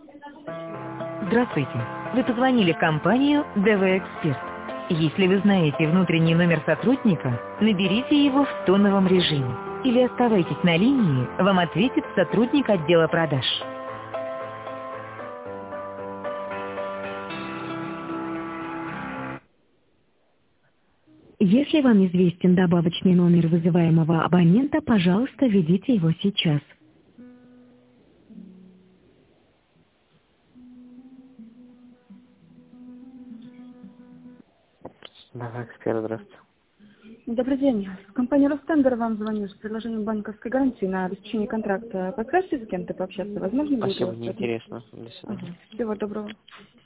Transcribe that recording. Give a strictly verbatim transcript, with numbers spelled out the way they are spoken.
Здравствуйте. Вы позвонили в компанию ди ви Эксперт. Если вы знаете внутренний номер сотрудника, наберите его в тоновом режиме. Или оставайтесь на линии, вам ответит сотрудник отдела продаж. Если вам известен добавочный номер вызываемого абонента, пожалуйста, введите его сейчас. Да, эксперт, здравствуйте. Добрый день. Компания «Ростендер» вам звоню с предложением банковской гарантии на обеспечение контракта. Подскажете с кем-то пообщаться? Возможно, будет у Спасибо, вас это? неинтересно. До Ага. свидания. Всего доброго.